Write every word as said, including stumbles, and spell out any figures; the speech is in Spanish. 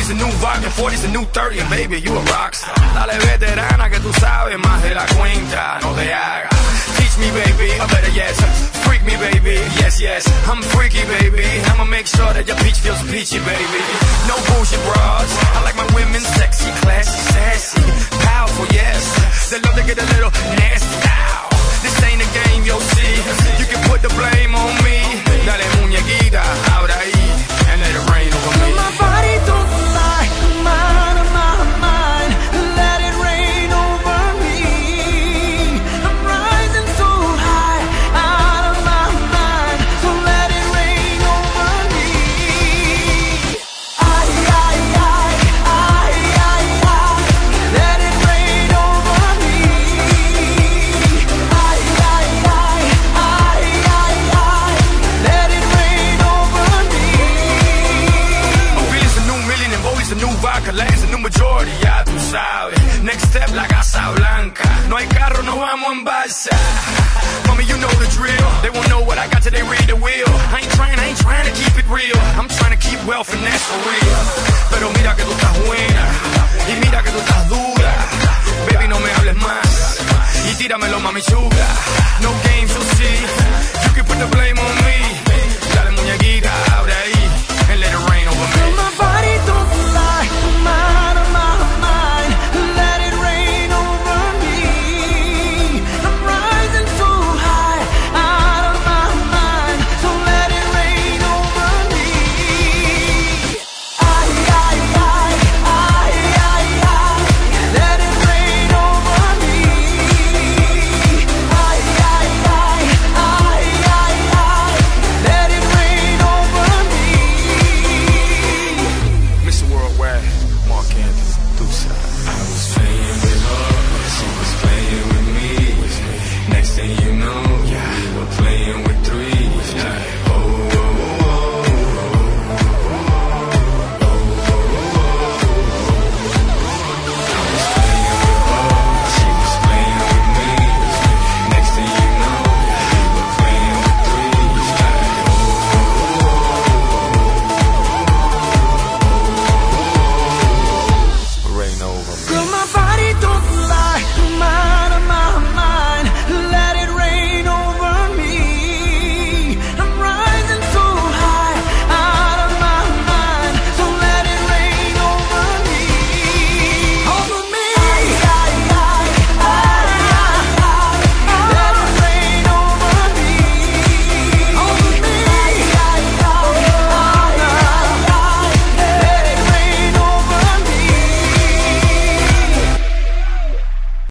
thirty's a new vibe, and forty's a new thirty, and baby, you a rockstar. Dale veterana que tú sabes más de la cuenta, no te hagas. Teach me, baby, or better yes, freak me, baby, yes, yes. I'm freaky, baby, I'ma make sure that your peach feels peachy, baby. No bullshit bras, I like my women sexy, classy, sassy, powerful, yes. They love to get a little nasty, ow. This ain't a game, yo, see. You can put the blame on me. Dale muñequita, ahora ahí, and let it rain over me. My body don't lie, mind of my mind, let it rain over me. I'm rising so high, out of my mind, so let it rain over me. Ay, ay, ay, ay, ay, ay, let it rain over me. Ay, ay, ay, ay, ay, ay, let it rain over me. Billy's a new million and Bowie's a new vodka, Lane's a new majority, ya tú sabes. Next step, la Casa Blanca. No hay carro, no vamos en balsa. Mommy, you know the drill. They won't know what I got till they read the wheel. I ain't trying, I ain't trying to keep it real. I'm trying to keep wealth and that's for real. Pero mira que tú estás buena y mira que tú estás dura. Baby, no me hables más y tíramelo, mami chula. No games, you'll see. You can put the blame on me. Dale muñequita, ahora ahí, and let it rain over me.